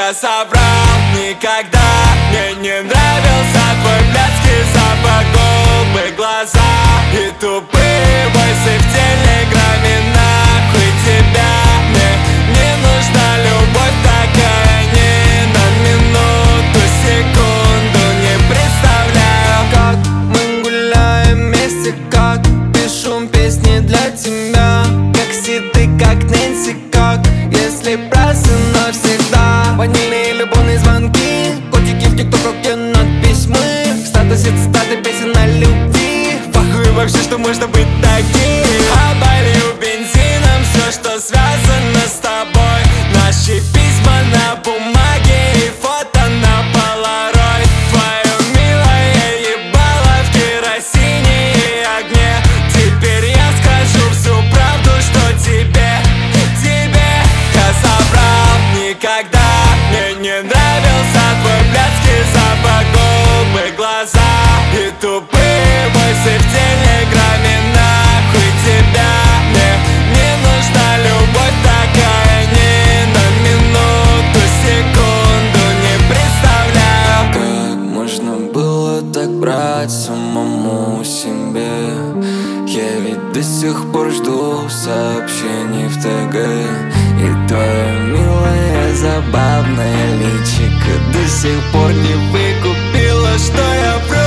Я соврал никогда, мне не нравился твой блядский запах, губы, глаза и тупые войсы в телеграме. Нахуй тебя, мне не нужна любовь такая, ни на минуту, секунду не представляю. Как мы гуляем вместе, как пишу песни для тебя, как Сиды, как Нэнси, как если просыпаюсь всегда. Ванильные любовные звонки, котики в тиктоках, где надпись «Мы». В статусе цитаты песен о любви. Похуй вообще, что можно быть таким. Оболью бензином все, что связано с тобой. Наши письма на бумаге и фото на полароид. Твое милое ебало в керосине и огне. Теперь я скажу всю правду, что тебе я соврал никогда. Мне не нравился твой блядский запах, губы, глаза и тупые войсы в телеграме. Нахуй тебя, мне не нужна любовь такая, ни на минуту, секунду не представляю. Как можно было так брать самому себе? Я ведь до сих пор жду сообщений в ТГ. И твое милое забавное личико до сих пор не выкупило, что я вру.